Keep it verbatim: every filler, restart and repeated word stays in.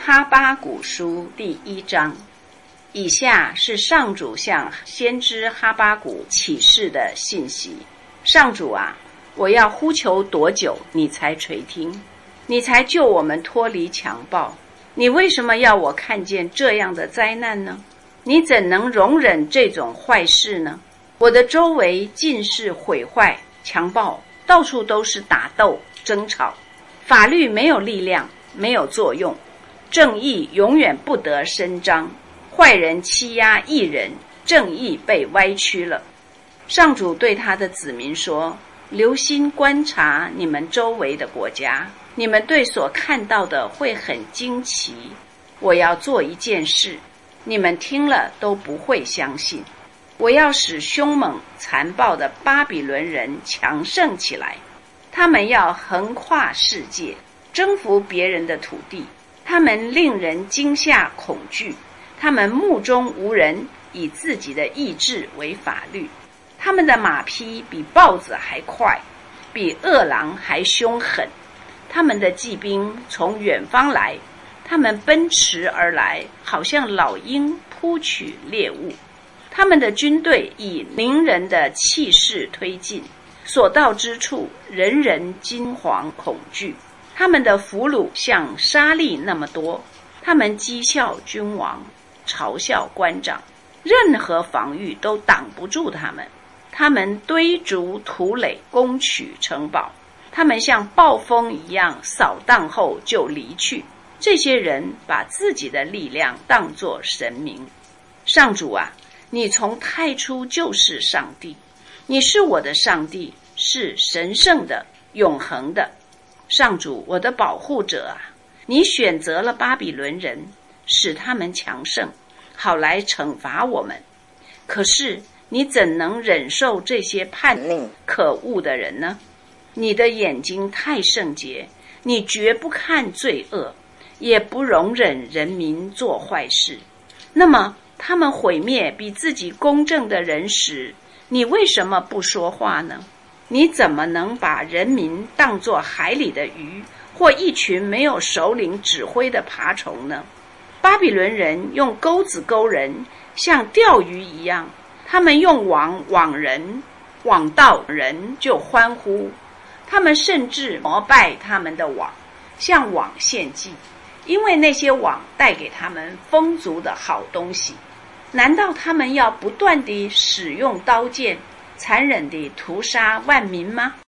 哈巴谷书第一章，以下是上主向先知哈巴谷启示的信息。上主啊，我要呼求多久，你才垂听？你才救我们脱离强暴？你为什么要我看见这样的灾难呢？你怎能容忍这种坏事呢？我的周围尽是毁坏、强暴，到处都是打斗、争吵，法律没有力量，没有作用，正义永远不得伸张，坏人欺压义人，正义被歪曲了。上主对他的子民说，留心观察你们周围的国家，你们对所看到的会很惊奇。我要做一件事，你们听了都不会相信。我要使凶猛残暴的巴比伦人强盛起来，他们要横跨世界，征服别人的土地，他们令人惊吓恐惧，他们目中无人，以自己的意志为法律。他们的马匹比豹子还快，比恶狼还凶狠。他们的骑兵从远方来，他们奔驰而来，好像老鹰扑取猎物。他们的军队以凌人的气势推进，所到之处，人人惊惶恐惧。他们的俘虏像沙粒那么多，他们讥笑君王，嘲笑官长，任何防御都挡不住他们。他们堆筑土垒，攻取城堡，他们像暴风一样扫荡后就离去。这些人把自己的力量当作神明。上主啊，你从太初就是上帝，你是我的上帝，是神圣的、永恒的。上主，我的保护者啊，你选择了巴比伦人，使他们强盛，好来惩罚我们。可是你怎能忍受这些叛逆可恶的人呢？你的眼睛太圣洁，你绝不看罪恶，也不容忍人民做坏事。那么他们毁灭比自己公正的人时，你为什么不说话呢？你怎么能把人民当作海里的鱼，或一群没有首领指挥的爬虫呢？巴比伦人用钩子钩人，像钓鱼一样，他们用网网人，网到人就欢呼。他们甚至膜拜他们的网，向网献祭，因为那些网带给他们丰足的好东西。难道他们要不断地使用刀剑，残忍地屠杀万民吗？